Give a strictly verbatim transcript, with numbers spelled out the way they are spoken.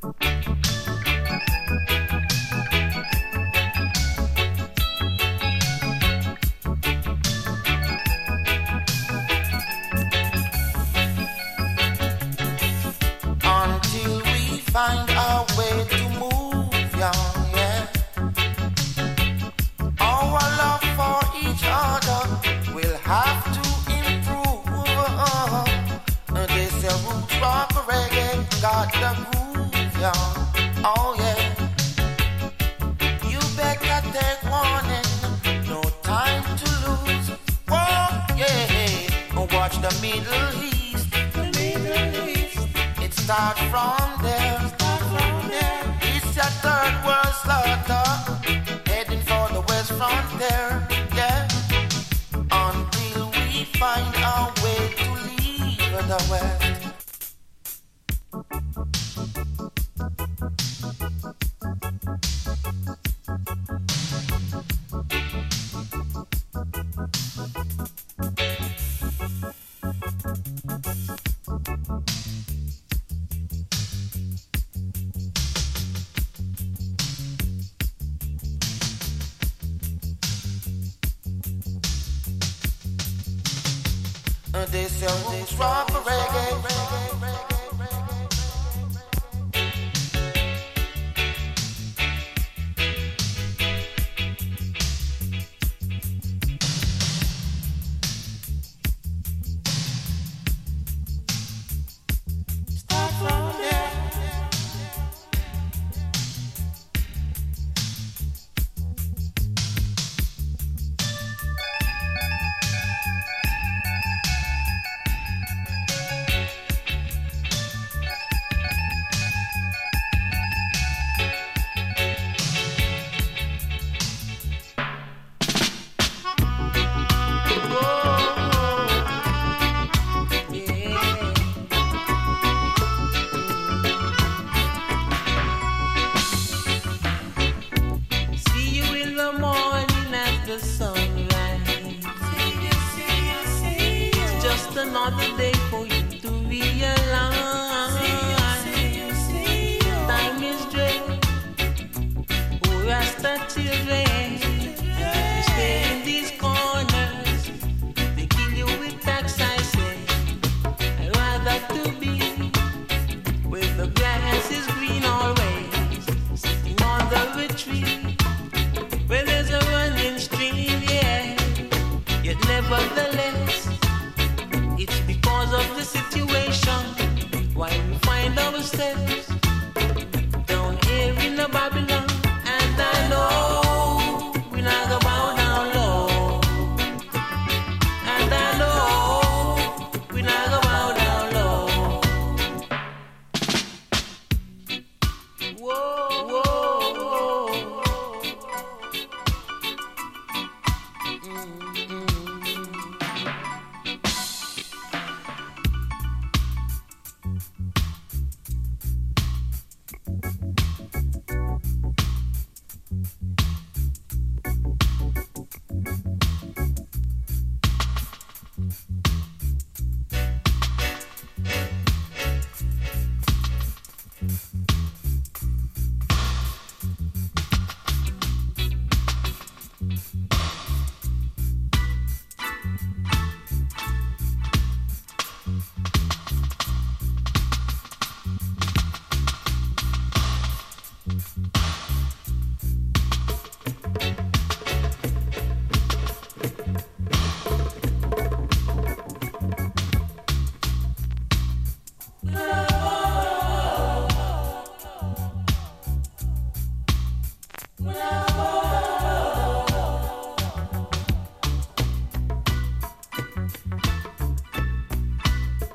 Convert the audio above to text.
Until we find our way to move, young, yeah. Our love for each other will have to improve. Uh, they say roots rock reggae got the groove, young. Oh yeah. You better take warning, no time to lose. Oh yeah. Watch the Middle East. The Middle East. It starts from there. Start from there. It's your third world slaughter, heading for the West Frontier. Yeah. Until we find our way to leave the West. They say roots rock reggae. Start from there. Another day for you to realize time is dread. Oh, Rasta children, you stay in these corners. They kill you with tax, I say. I'd rather to be where the grass is green always, sitting on the retreat where there's a running stream, yeah. Yet nevertheless, it's because of the situation why we find ourselves down here in the Babylon. And I know we're not gonna bow down low. And I know we're not gonna bow down low. Whoa, whoa, whoa. Mm-hmm.